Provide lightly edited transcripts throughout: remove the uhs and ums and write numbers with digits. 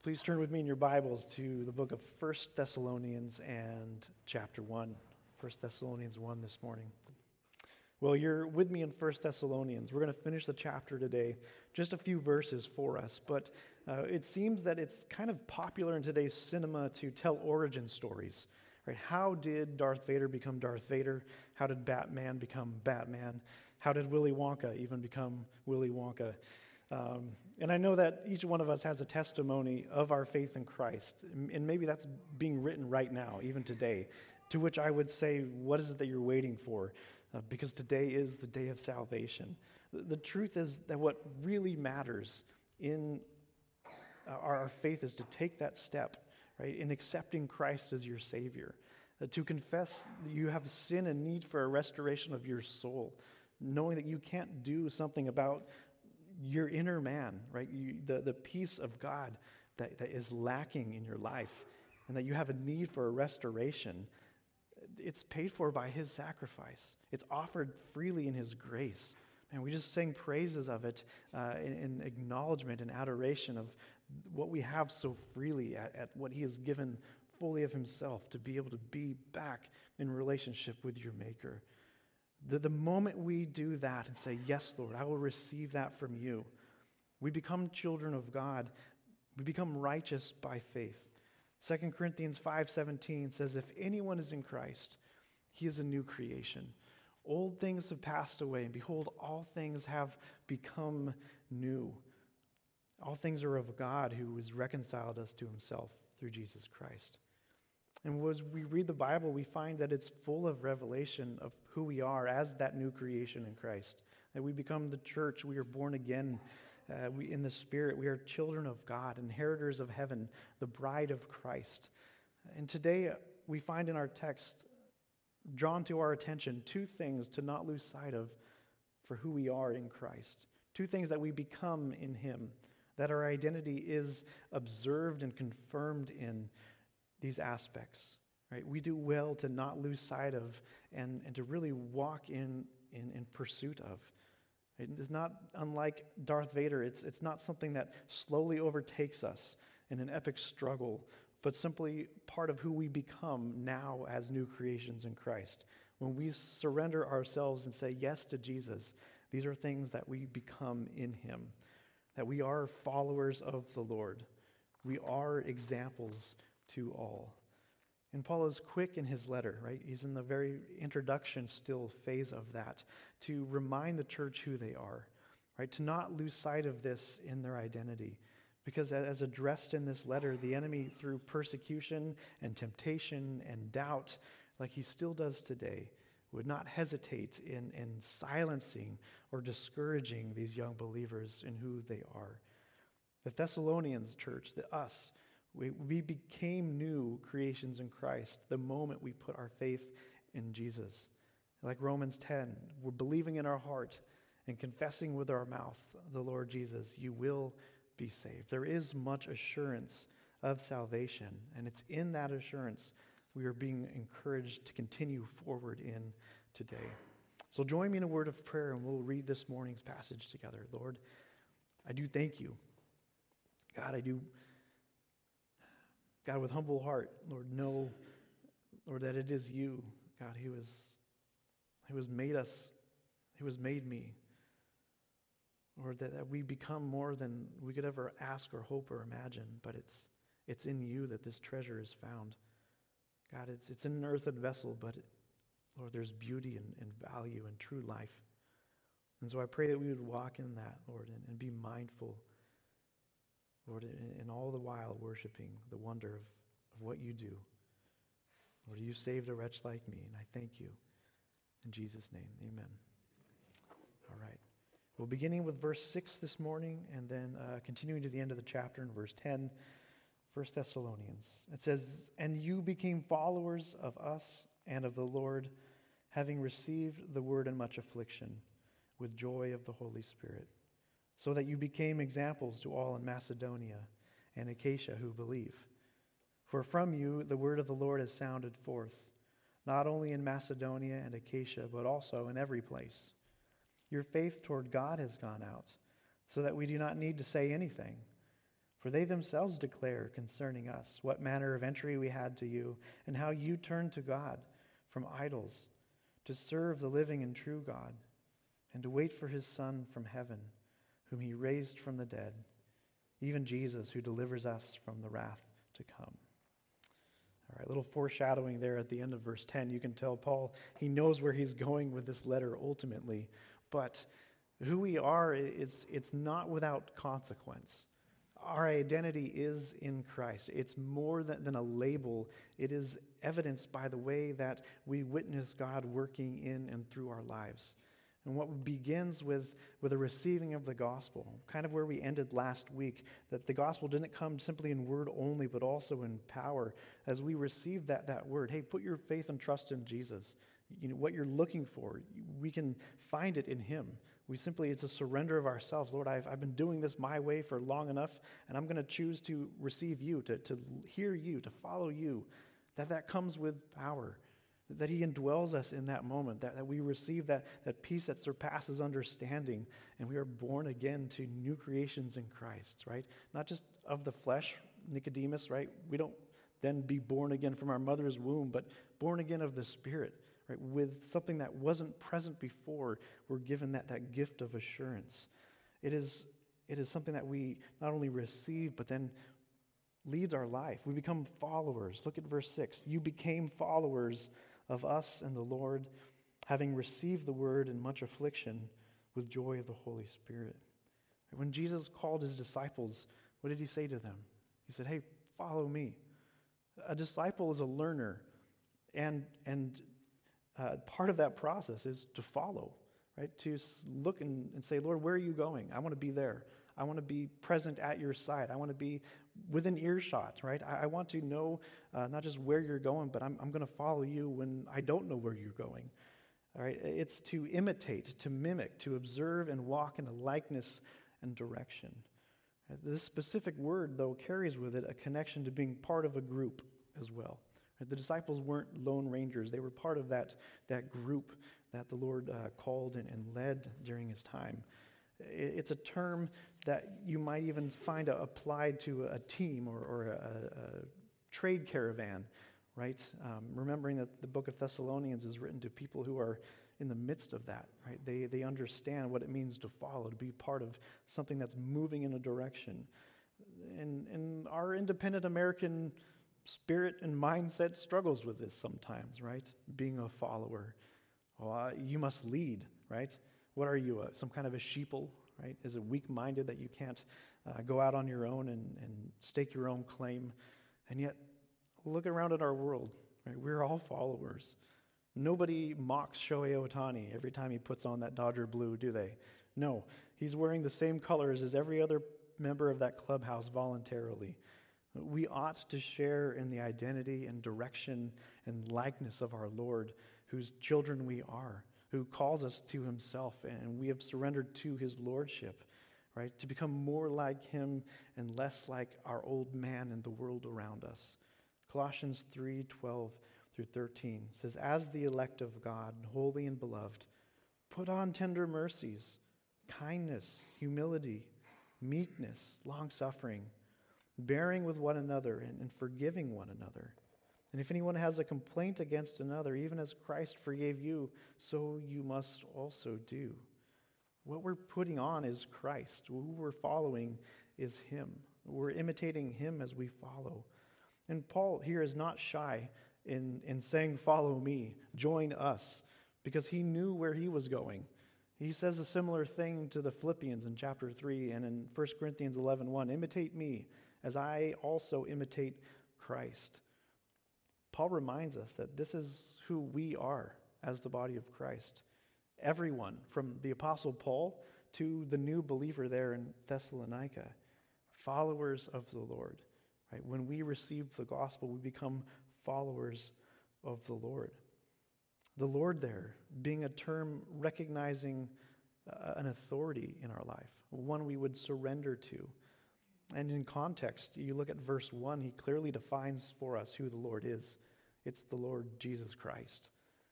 Please turn with me in your Bibles to the book of 1 Thessalonians and chapter 1. 1 Thessalonians 1 this morning. Well, you're with me in 1 Thessalonians. We're going to finish the chapter today. Just a few verses for us, but it seems that it's kind of popular in today's cinema to tell origin stories. Right? How did Darth Vader become Darth Vader? How did Batman become Batman? How did Willy Wonka even become Willy Wonka? And I know that each one of us has a testimony of our faith in Christ, and maybe that's being written right now, even today, to which I would say, what is it that you're waiting for? Because today is the day of salvation. The truth is that what really matters in our faith is to take that step, right, in accepting Christ as your Savior, to confess that you have sin and need for a restoration of your soul, knowing that you can't do something about your inner man, right? The peace of God that is lacking in your life, and that you have a need for a restoration. It's paid for by His sacrifice. It's offered freely in His grace. And we just sang praises of it in acknowledgement and adoration of what we have so freely at what He has given fully of Himself to be able to be back in relationship with your Maker. The moment we do that and say, yes, Lord, I will receive that from you, we become children of God. We become righteous by faith. 2 Corinthians 5:17 says, if anyone is in Christ, he is a new creation. Old things have passed away, and behold, all things have become new. All things are of God, who has reconciled us to Himself through Jesus Christ. And as we read the Bible, we find that it's full of revelation of who we are as that new creation in Christ. That we become the church, we are born again in the Spirit. We are children of God, inheritors of heaven, the bride of Christ. And today we find in our text, drawn to our attention, two things to not lose sight of for who we are in Christ. Two things that we become in Him, that our identity is observed and confirmed in these aspects, right? We do well to not lose sight of and to really walk in pursuit of. It is not unlike Darth Vader. It's not something that slowly overtakes us in an epic struggle, but simply part of who we become now as new creations in Christ. When we surrender ourselves and say yes to Jesus, these are things that we become in Him, that we are followers of the Lord. We are examples to all. And Paul is quick in his letter, right? He's in the very introduction still phase of that, to remind the church who they are, right? To not lose sight of this in their identity. Because as addressed in this letter, the enemy, through persecution and temptation and doubt, like he still does today, would not hesitate in silencing or discouraging these young believers in who they are. The Thessalonians church, us, we became new creations in Christ the moment we put our faith in Jesus. Like Romans 10, we're believing in our heart and confessing with our mouth the Lord Jesus, you will be saved. There is much assurance of salvation, and it's in that assurance we are being encouraged to continue forward in today. So join me in a word of prayer, and we'll read this morning's passage together. Lord, I do thank you. God, I do. God, with humble heart, Lord, know, Lord, that it is you, God, who has made us, who has made me. Lord, that we become more than we could ever ask or hope or imagine, but it's in you that this treasure is found. God, it's in an earthen vessel, but Lord, there's beauty and value and true life. And so I pray that we would walk in that, Lord, and be mindful, Lord, and all the while worshiping the wonder of what you do. Lord, you saved a wretch like me, and I thank you. In Jesus' name, amen. All right. Well, beginning with verse 6 this morning, and then continuing to the end of the chapter in verse 10, 1 Thessalonians. It says, and you became followers of us and of the Lord, having received the word in much affliction, with joy of the Holy Spirit, so that you became examples to all in Macedonia and Achaia who believe. For from you the word of the Lord has sounded forth, not only in Macedonia and Achaia, but also in every place. Your faith toward God has gone out, so that we do not need to say anything. For they themselves declare concerning us what manner of entry we had to you, and how you turned to God from idols, to serve the living and true God, and to wait for his Son from heaven, whom he raised from the dead, even Jesus, who delivers us from the wrath to come. All right, a little foreshadowing there at the end of verse 10. You can tell Paul, he knows where he's going with this letter ultimately, but who we are, it's not without consequence. Our identity is in Christ. It's more than a label. It is evidenced by the way that we witness God working in and through our lives. And what begins with a receiving of the gospel, kind of where we ended last week, that the gospel didn't come simply in word only, but also in power. As we receive that word, hey, put your faith and trust in Jesus. You know, what you're looking for, we can find it in him. It's a surrender of ourselves. Lord, I've been doing this my way for long enough, and I'm going to choose to receive you, to hear you, to follow you. That comes with power, that he indwells us in that moment, that we receive that peace that surpasses understanding, and we are born again to new creations in Christ, right? Not just of the flesh, Nicodemus, right? We don't then be born again from our mother's womb, but born again of the Spirit. Right, with something that wasn't present before, we're given that gift of assurance. It is something that we not only receive, but then leads our life. We become followers. Look at verse 6. You became followers of us and the Lord, having received the word in much affliction with joy of the Holy Spirit. When Jesus called his disciples, what did he say to them? He said, hey, follow me. A disciple is a learner, and part of that process is to follow, right? To look and say, Lord, where are you going? I want to be there. I want to be present at your side. I want to be within earshot, right? I want to know not just where you're going, but I'm going to follow you when I don't know where you're going. All right? It's to imitate, to mimic, to observe and walk in a likeness and direction. This specific word, though, carries with it a connection to being part of a group as well. The disciples weren't lone rangers. They were part of that group that the Lord called and led during his time. It's a term that you might even find applied to a team or a trade caravan, right? Remembering that the book of Thessalonians is written to people who are in the midst of that, right? They understand what it means to follow, to be part of something that's moving in a direction. And our independent American spirit and mindset struggles with this sometimes, right? Being a follower. Well, you must lead, right? What are you, some kind of a sheeple, right? Is it weak-minded that you can't go out on your own and stake your own claim? And yet, look around at our world, right? We're all followers. Nobody mocks Shohei Ohtani every time he puts on that Dodger blue, do they? No, he's wearing the same colors as every other member of that clubhouse voluntarily. We ought to share in the identity and direction and likeness of our Lord, whose children we are, who calls us to himself, and we have surrendered to his lordship, right? To become more like him and less like our old man and the world around us. Colossians 3:12 through 13 says, as the elect of God, holy and beloved, put on tender mercies, kindness, humility, meekness, long-suffering, bearing with one another and forgiving one another. And if anyone has a complaint against another, even as Christ forgave you, so you must also do. What we're putting on is Christ. Who we're following is him. We're imitating him as we follow. And Paul here is not shy in saying, follow me, join us, because he knew where he was going. He says a similar thing to the Philippians in chapter 3 and in 1 Corinthians 11:1, imitate me as I also imitate Christ. Paul reminds us that this is who we are as the body of Christ. Everyone, from the Apostle Paul to the new believer there in Thessalonica, followers of the Lord. Right? When we receive the gospel, we become followers of the Lord. The Lord there being a term recognizing an authority in our life, one we would surrender to. And in context, you look at verse 1, he clearly defines for us who the Lord is. It's the Lord Jesus Christ.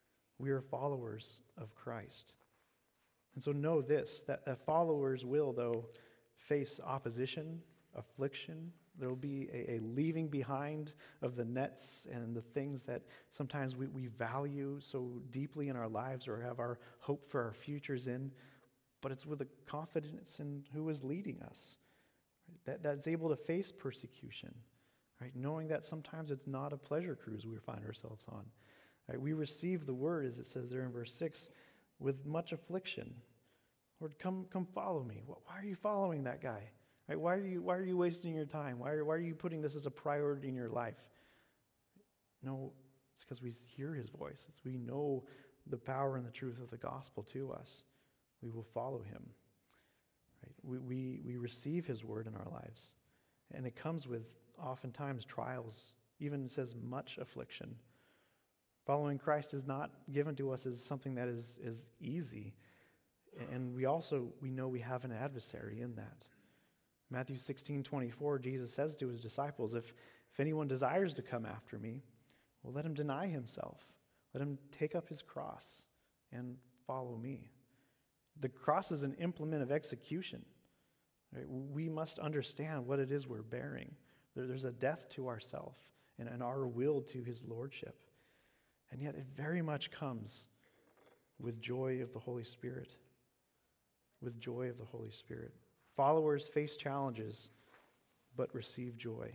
We are followers of Christ. And so know this, that followers will, though, face opposition, affliction. There will be a leaving behind of the nets and the things that sometimes we value so deeply in our lives or have our hope for our futures in. But it's with a confidence in who is leading us, right? That's able to face persecution, right? Knowing that sometimes it's not a pleasure cruise we find ourselves on. Right? We receive the word, as it says there in verse 6, with much affliction. Lord, come follow me. Why are you following that guy? Right? Why are you wasting your time? Why are you putting this as a priority in your life? No, it's because we hear his voice. It's we know the power and the truth of the gospel to us. We will follow him. Right? We receive his word in our lives. And it comes with oftentimes trials. Even it says much affliction. Following Christ is not given to us as something that is easy. And we know we have an adversary in that. Matthew 16:24, Jesus says to his disciples, if anyone desires to come after me, well, let him deny himself. Let him take up his cross and follow me. The cross is an implement of execution. Right? We must understand what it is we're bearing. There's a death to ourself and our will to his lordship. And yet it very much comes with joy of the Holy Spirit. With joy of the Holy Spirit. Followers face challenges, but receive joy.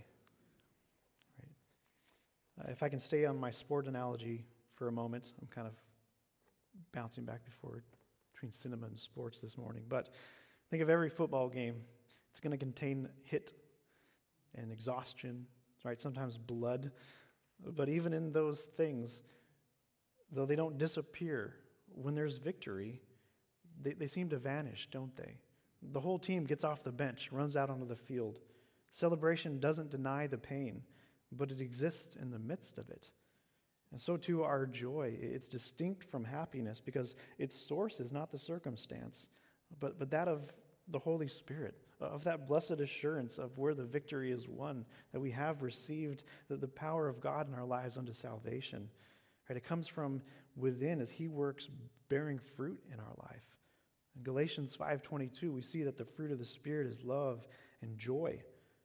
Right? If I can stay on my sport analogy for a moment, I'm kind of bouncing back between cinema and sports this morning. But think of every football game. It's going to contain hit and exhaustion, right? Sometimes blood. But even in those things, though they don't disappear, when there's victory, they seem to vanish, don't they? The whole team gets off the bench, runs out onto the field. Celebration doesn't deny the pain, but it exists in the midst of it. And so too our joy. It's distinct from happiness because its source is not the circumstance, but that of the Holy Spirit, of that blessed assurance of where the victory is won, that we have received the power of God in our lives unto salvation. Right? It comes from within as he works bearing fruit in our life. In Galatians 5:22, we see that the fruit of the Spirit is love and joy,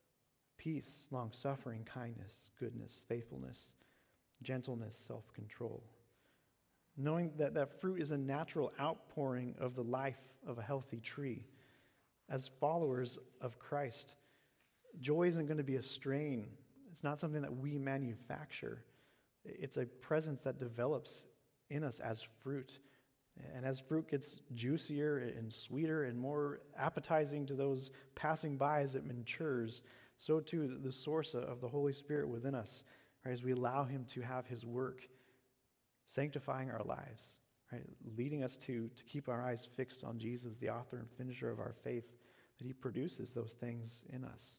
peace, long-suffering, kindness, goodness, faithfulness, gentleness, self-control. Knowing that that fruit is a natural outpouring of the life of a healthy tree. As followers of Christ, joy isn't going to be a strain. It's not something that we manufacture. It's a presence that develops in us as fruit. And as fruit gets juicier and sweeter and more appetizing to those passing by as it matures, so too the source of the Holy Spirit within us, right, as we allow him to have his work, sanctifying our lives, right, leading us to keep our eyes fixed on Jesus, the author and finisher of our faith, that he produces those things in us.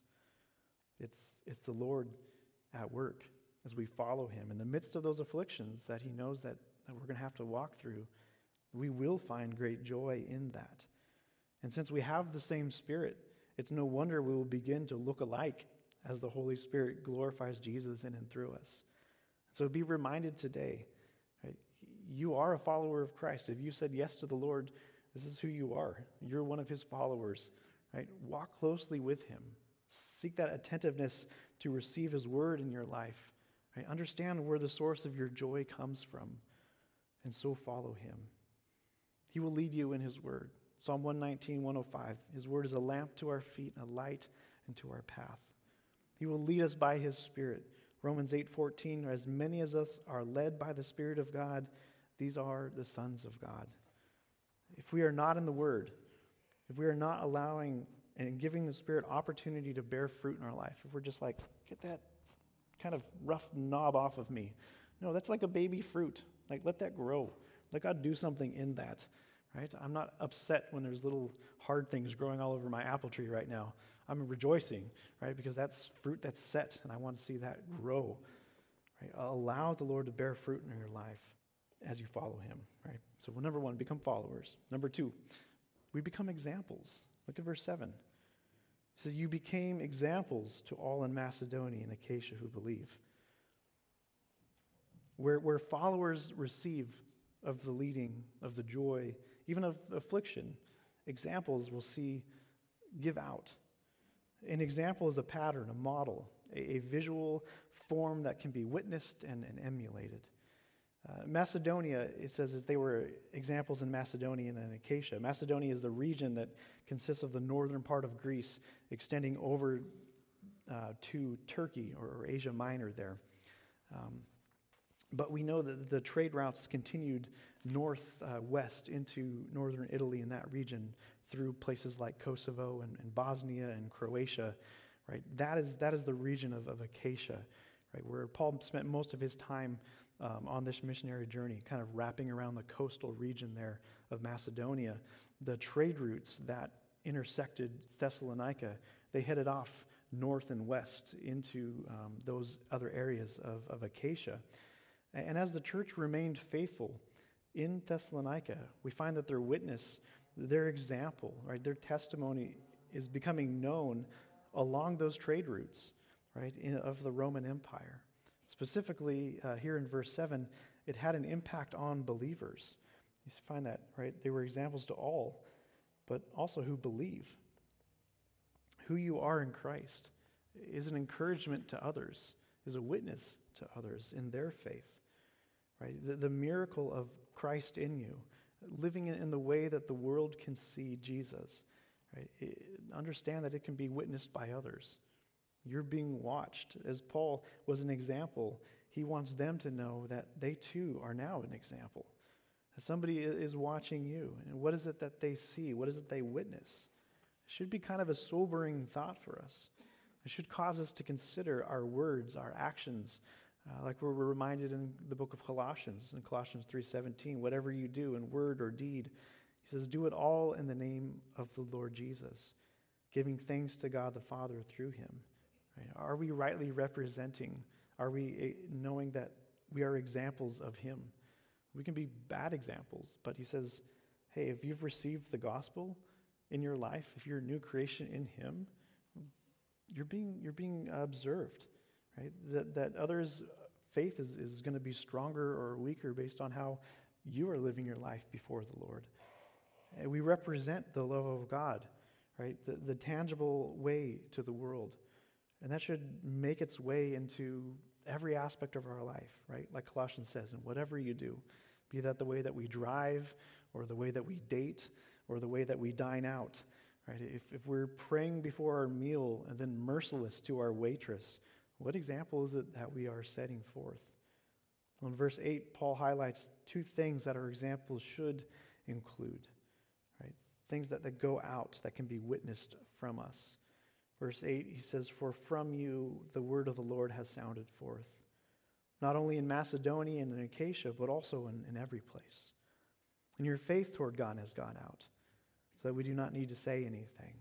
It's the Lord at work as we follow him. In the midst of those afflictions that he knows that we're going to have to walk through, we will find great joy in that. And since we have the same Spirit, it's no wonder we will begin to look alike as the Holy Spirit glorifies Jesus in and through us. So be reminded today, right, you are a follower of Christ. If you said yes to the Lord, this is who you are. You're one of his followers. Right? Walk closely with him. Seek that attentiveness to receive his word in your life. Right? Understand where the source of your joy comes from, and so follow him. He will lead you in his word. Psalm 119, 105. His word is a lamp to our feet and a light into our path. He will lead us by his Spirit. Romans 8:14. As many as us are led by the Spirit of God, these are the sons of God. If we are not in the word, if we are not allowing and giving the Spirit opportunity to bear fruit in our life, if we're just like, get that kind of rough knob off of me. No, that's like a baby fruit. Like, let that grow. Let God do something in that, right? I'm not upset when there's little hard things growing all over my apple tree right now. I'm rejoicing, right? Because that's fruit that's set, and I want to see that grow, right? Allow the Lord to bear fruit in your life as you follow him, right? So, number one, become followers. Number two, we become examples. Look at verse 7. It says, you became examples to all in Macedonia and Achaia who believe. Where followers receive of the leading, of the joy, even of affliction, examples we'll see give out. An example is a pattern, a model, a visual form that can be witnessed and emulated. Macedonia, it says, as they were examples in Macedonia and Achaia. Macedonia is the region that consists of the northern part of Greece, extending over to Turkey or Asia Minor there. But we know that the trade routes continued northwest into northern Italy in that region through places like Kosovo and Bosnia and Croatia. Right, that is the region of Achaia, right, where Paul spent most of his time on this missionary journey, kind of wrapping around the coastal region there of Macedonia. The trade routes that intersected Thessalonica, they headed off north and west into those other areas of Achaia. And as the church remained faithful in Thessalonica, we find that their witness, their example, right, their testimony is becoming known along those trade routes, right, of the Roman Empire. Specifically, here in verse 7, it had an impact on believers. You find that, right? They were examples to all, but also who believe. Who you are in Christ is an encouragement to others, is a witness to others in their faith, right? The miracle of Christ in you, living in the way that the world can see Jesus, right? Understand that it can be witnessed by others. You're being watched. As Paul was an example, he wants them to know that they too are now an example. Somebody is watching you. And what is it that they see? What is it they witness? It should be kind of a sobering thought for us. It should cause us to consider our words, our actions, like we're reminded in the book of Colossians, in Colossians 3:17, whatever you do in word or deed, he says, do it all in the name of the Lord Jesus, giving thanks to God the Father through him. Right? Are we rightly representing? Are we knowing that we are examples of him? We can be bad examples, but he says, hey, if you've received the gospel in your life, if you're a new creation in him, you're being observed, right? That others' faith is going to be stronger or weaker based on how you are living your life before the Lord. And we represent the love of God, right? The tangible way to the world. And that should make its way into every aspect of our life, right? Like Colossians says, and whatever you do, be that the way that we drive or the way that we date or the way that we dine out, right? If we're praying before our meal and then merciless to our waitress, what example is it that we are setting forth? Well, in verse 8, Paul highlights two things that our examples should include, right? Things that go out, that can be witnessed from us. Verse 8, he says, for from you the word of the Lord has sounded forth, not only in Macedonia and in Achaia, but also in every place. And your faith toward God has gone out, so that we do not need to say anything.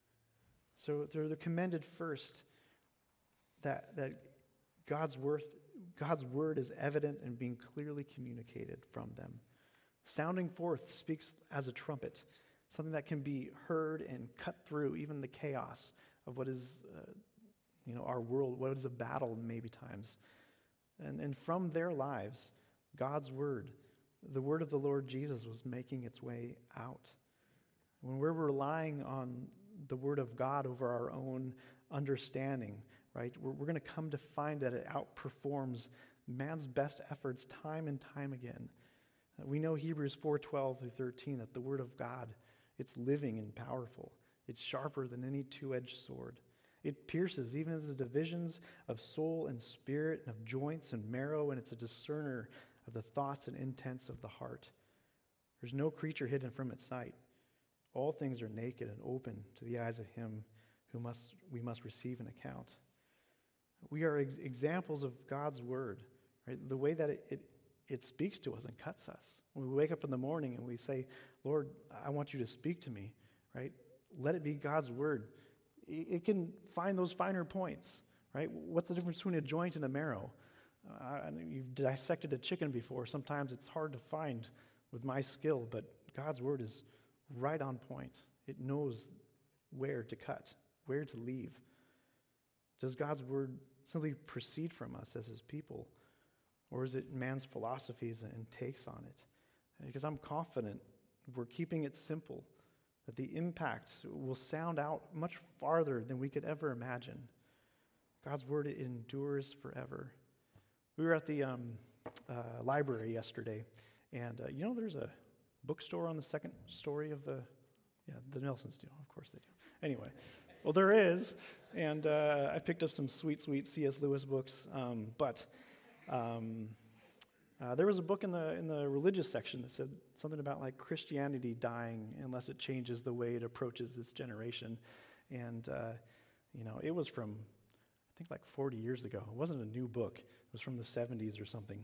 So they're commended first that God's word is evident and being clearly communicated from them. Sounding forth speaks as a trumpet, something that can be heard and cut through even the chaos of what is, our world, what is a battle maybe times. And from their lives, God's word, the word of the Lord Jesus was making its way out. When we're relying on the word of God over our own understanding, right, we're going to come to find that it outperforms man's best efforts time and time again. We know Hebrews 4:12-13 that the word of God, it's living and powerful. It's sharper than any two-edged sword. It pierces even into the divisions of soul and spirit and of joints and marrow, and it's a discerner of the thoughts and intents of the heart. There's no creature hidden from its sight. All things are naked and open to the eyes of him who we must receive an account. We are examples of God's word, right? The way that it speaks to us and cuts us. When we wake up in the morning and we say, Lord, I want you to speak to me, right? Let it be God's word. It can find those finer points, right? What's the difference between a joint and a marrow? You've dissected a chicken before. Sometimes it's hard to find with my skill, but God's word is right on point. It knows where to cut, where to leave. Does God's word simply proceed from us as his people, or is it man's philosophies and takes on it? Because I'm confident if we're keeping it simple, that the impact will sound out much farther than we could ever imagine. God's word, it endures forever. We were at the library yesterday, and there's a bookstore on the second story of the Nelsons do. Of course they do. Anyway, well, there is, and I picked up some sweet C.S. Lewis books, but there was a book in the religious section that said something about like Christianity dying unless it changes the way it approaches its generation, and it was from I think like 40 years ago. It wasn't a new book. It was from the 70s or something.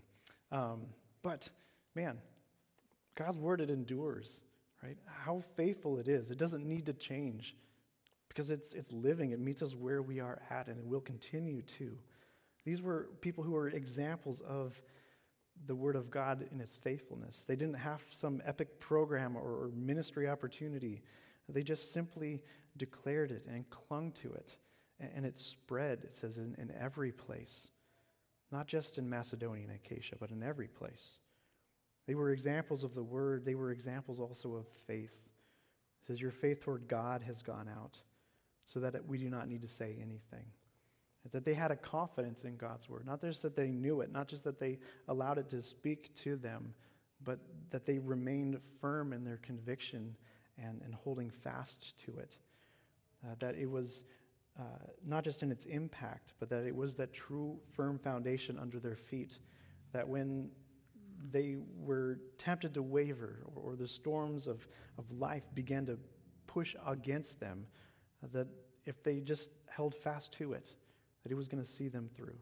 But man, God's word, it endures, right? How faithful it is. It doesn't need to change because it's living. It meets us where we are at, and it will continue to. These were people who were examples of the word of God in its faithfulness. They didn't have some epic program or ministry opportunity. They just simply declared it and clung to it. And it spread, it says, in every place. Not just in Macedonia and Achaia, but in every place. They were examples of the word. They were examples also of faith. It says, your faith toward God has gone out so that we do not need to say anything. That they had a confidence in God's word. Not just that they knew it, not just that they allowed it to speak to them, but that they remained firm in their conviction and holding fast to it. That it was not just in its impact, but that it was that true, firm foundation under their feet, that when they were tempted to waver or the storms of life began to push against them, that if they just held fast to it, that he was going to see them through.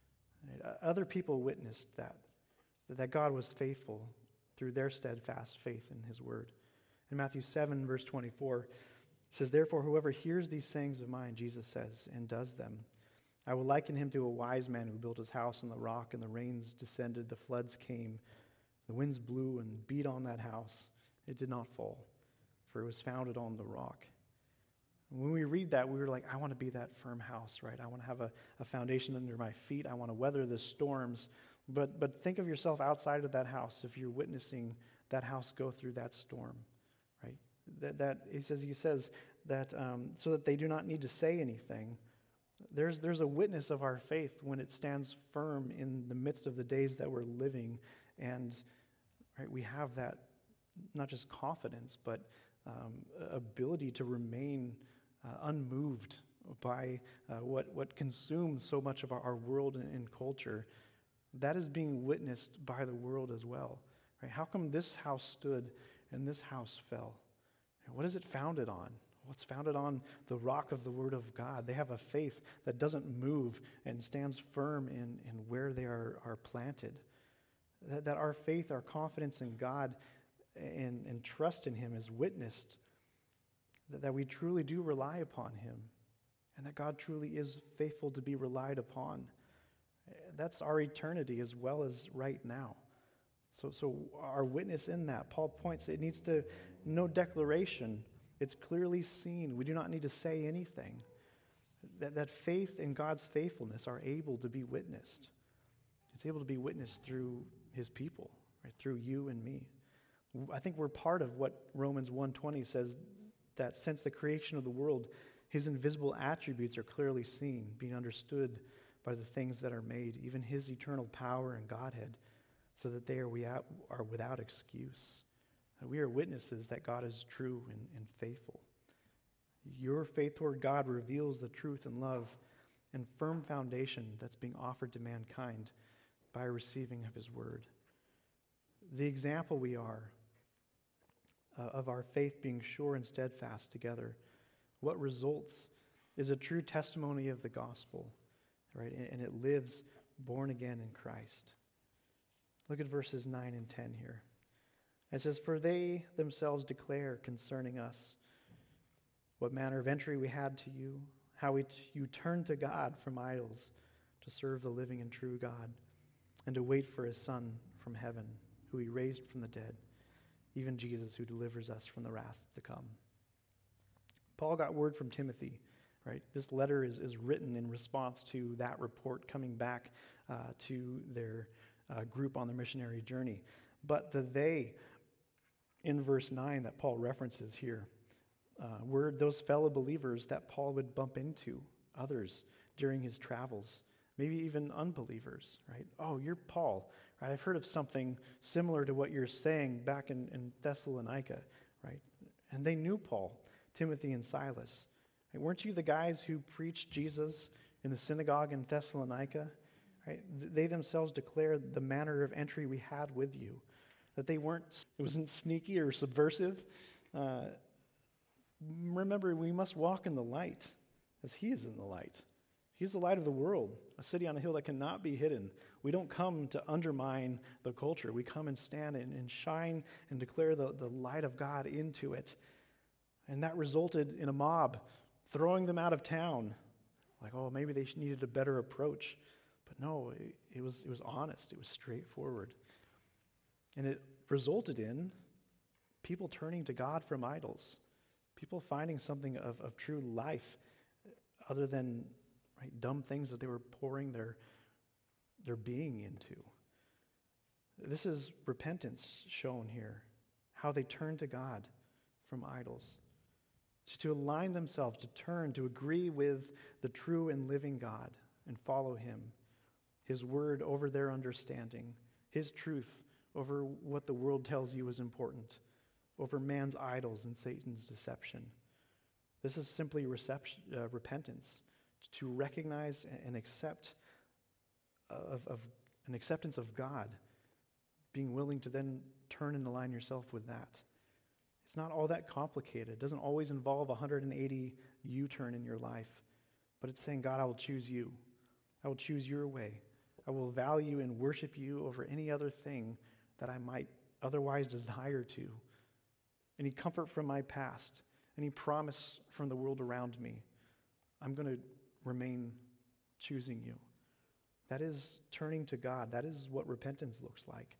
Other people witnessed that God was faithful through their steadfast faith in his word. In Matthew 7, verse 24, it says, therefore, whoever hears these sayings of mine, Jesus says, and does them, I will liken him to a wise man who built his house on the rock, and the rains descended, the floods came, the winds blew and beat on that house. It did not fall, for it was founded on the rock. When we read that, we were like, I want to be that firm house, right? I want to have a foundation under my feet. I want to weather the storms. But think of yourself outside of that house if you're witnessing that house go through that storm, right? That he says that so that they do not need to say anything. There's a witness of our faith when it stands firm in the midst of the days that we're living, and right, we have that not just confidence, but ability to remain unmoved by what consumes so much of our world and culture. That is being witnessed by the world as well. Right? How come this house stood and this house fell? What is it founded on? What's founded on the rock of the Word of God. They have a faith that doesn't move and stands firm in where they are planted. That our faith, our confidence in God and trust in him is witnessed. That we truly do rely upon him. And that God truly is faithful to be relied upon. That's our eternity as well as right now. So our witness in that, Paul points, it needs to, no declaration. It's clearly seen. We do not need to say anything. That faith in God's faithfulness are able to be witnessed. It's able to be witnessed through his people, right? Through you and me. I think we're part of what Romans 1:20 says, that since the creation of the world, his invisible attributes are clearly seen, being understood by the things that are made, even his eternal power and Godhead, so that they are without excuse. And we are witnesses that God is true and faithful. Your faith toward God reveals the truth and love and firm foundation that's being offered to mankind by receiving of his word. The example we are of our faith being sure and steadfast together, what results is a true testimony of the gospel, right? And it lives born again in Christ. Look at verses 9 and 10 here. It says, for they themselves declare concerning us what manner of entry we had to you, how you turned to God from idols to serve the living and true God, and to wait for his Son from heaven, who he raised from the dead, even Jesus, who delivers us from the wrath to come. Paul got word from Timothy, right? This letter is written in response to that report coming back to their group on their missionary journey. But the they in verse 9 that Paul references here, were those fellow believers that Paul would bump into, others during his travels, maybe even unbelievers, right? Oh, you're Paul, right? I've heard of something similar to what you're saying back in Thessalonica, right? And they knew Paul, Timothy, and Silas. Right? Weren't you the guys who preached Jesus in the synagogue in Thessalonica? Right? They themselves declared the manner of entry we had with you, that it wasn't sneaky or subversive. Remember, we must walk in the light as he is in the light. He's the light of the world, a city on a hill that cannot be hidden. We don't come to undermine the culture. We come and stand and shine and declare the light of God into it. And that resulted in a mob throwing them out of town. Like, oh, maybe they needed a better approach. But no, it was honest. It was straightforward. And it resulted in people turning to God from idols, people finding something of true life other than dumb things that they were pouring their being into. This is repentance shown here, how they turned to God from idols. It's to align themselves, to turn, to agree with the true and living God and follow him, his word over their understanding, his truth over what the world tells you is important, over man's idols and Satan's deception. This is simply repentance, to recognize and accept of an acceptance of God, being willing to then turn and align yourself with that. It's not all that complicated. It doesn't always involve a 180 U-turn in your life, but it's saying, God, I will choose you. I will choose your way. I will value and worship you over any other thing that I might otherwise desire to. Any comfort from my past, any promise from the world around me, I'm going to remain choosing you. That is turning to God. That is what repentance looks like.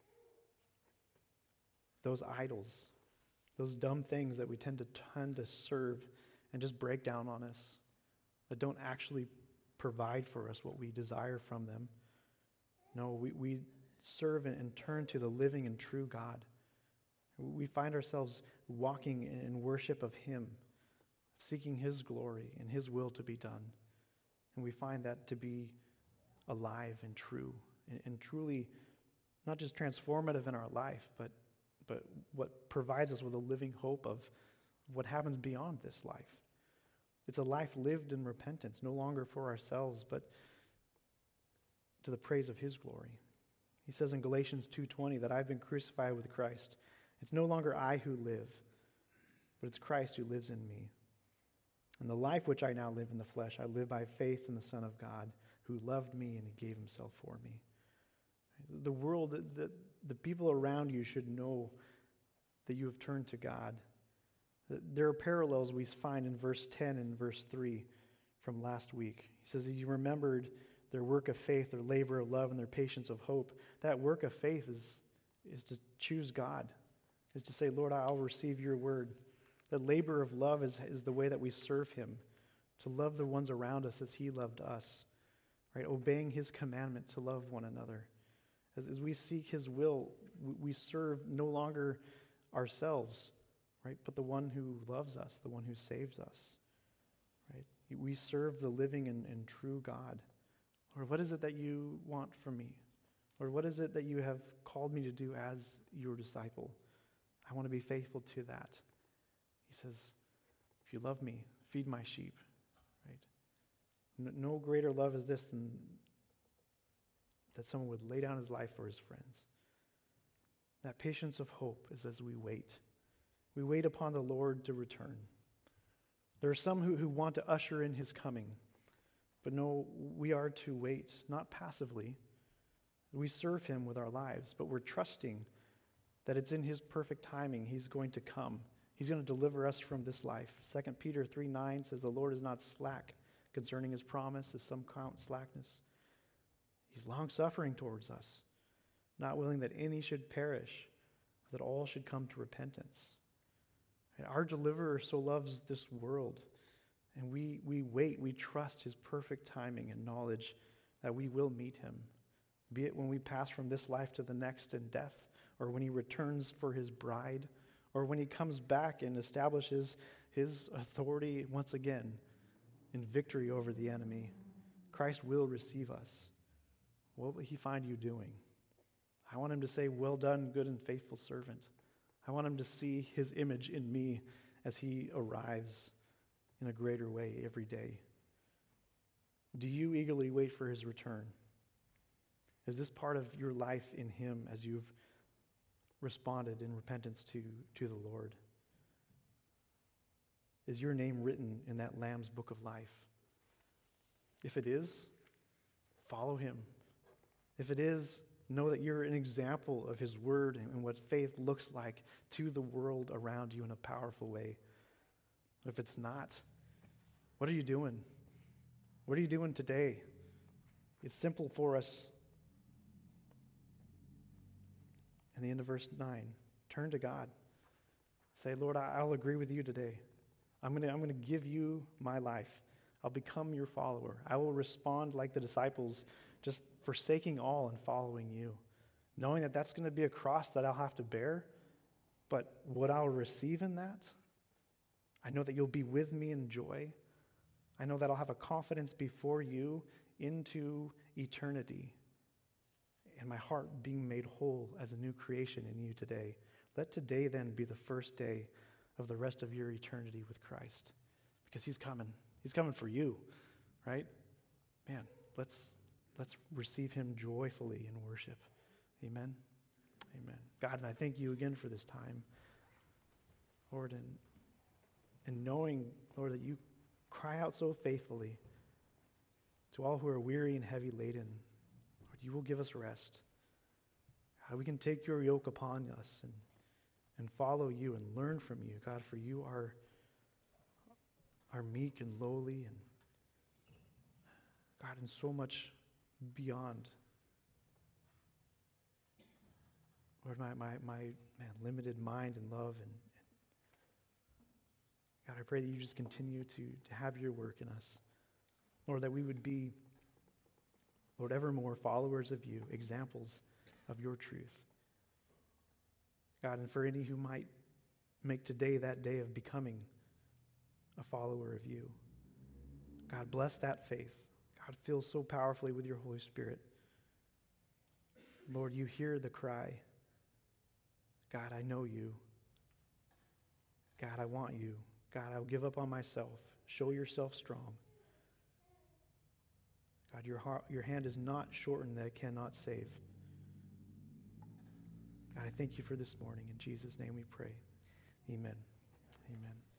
Those idols, those dumb things that we tend to serve and just break down on us, that don't actually provide for us what we desire from them. No, we serve and turn to the living and true God. We find ourselves walking in worship of him, seeking his glory and his will to be done. And we find that to be alive and true and truly not just transformative in our life, but what provides us with a living hope of what happens beyond this life. It's a life lived in repentance, no longer for ourselves, but to the praise of his glory. He says in Galatians 2:20 that I've been crucified with Christ. It's no longer I who live, but it's Christ who lives in me. And the life which I now live in the flesh, I live by faith in the Son of God, who loved me and he gave himself for me. The world, the people around you should know that you have turned to God. There are parallels we find in verse 10 and verse 3 from last week. He says, you remembered their work of faith, their labor of love, and their patience of hope. That work of faith is to choose God, is to say, Lord, I'll receive your word. The labor of love is the way that we serve him, to love the ones around us as he loved us, right? Obeying his commandment to love one another. As we seek his will, we serve no longer ourselves, right? But the one who loves us, the one who saves us, right? We serve the living and true God. Lord, what is it that you want from me? Lord, what is it that you have called me to do as your disciple? I want to be faithful to that. He says, if you love me, feed my sheep, right? No greater love is this than that someone would lay down his life for his friends. That patience of hope is as we wait. We wait upon the Lord to return. There are some who want to usher in his coming, but no, we are to wait, not passively. We serve him with our lives, but we're trusting that it's in his perfect timing he's going to come. He's going to deliver us from this life. 2 Peter 3:9 says, the Lord is not slack concerning his promise, as some count slackness. He's long-suffering towards us, not willing that any should perish, but that all should come to repentance. And our deliverer so loves this world, and we wait, we trust his perfect timing and knowledge that we will meet him, be it when we pass from this life to the next in death, or when he returns for his bride, or when he comes back and establishes his authority once again in victory over the enemy. Christ will receive us. What will he find you doing? I want him to say, "Well done, good and faithful servant." I want him to see his image in me as he arrives in a greater way every day. Do you eagerly wait for his return? Is this part of your life in him as you've responded in repentance to the Lord? Is your name written in that Lamb's book of life? If it is, follow him. If it is, know that you're an example of his word and what faith looks like to the world around you in a powerful way. If it's not, what are you doing? What are you doing today? It's simple for us. In the end of verse 9, turn to God. Say, "Lord, I'll agree with you today. I'm going to give you my life. I'll become your follower. I will respond like the disciples, just forsaking all and following you, knowing that that's going to be a cross that I'll have to bear, but what I'll receive in that, I know that you'll be with me in joy. I know that I'll have a confidence before you into eternity, and my heart being made whole as a new creation in you today. Let today then be the first day of the rest of your eternity with Christ, because he's coming. He's coming for you, right? Man, let's receive him joyfully in worship. Amen. Amen. God, and I thank you again for this time, Lord, and knowing, Lord, that you cry out so faithfully to all who are weary and heavy laden. Lord, you will give us rest. God, we can take your yoke upon us and follow you and learn from you, God, for you are meek and lowly and, God, and so much beyond. Lord, my limited mind and love, and God, I pray that you just continue to have your work in us. Lord, that we would be, Lord, ever more followers of you, examples of your truth. God, and for any who might make today that day of becoming a follower of you, God, bless that faith. God, fill so powerfully with your Holy Spirit. Lord, you hear the cry. God, I know you. God, I want you. God, I'll give up on myself. Show yourself strong. God, your hand is not shortened that it cannot save. God, I thank you for this morning. In Jesus' name we pray. Amen. Amen.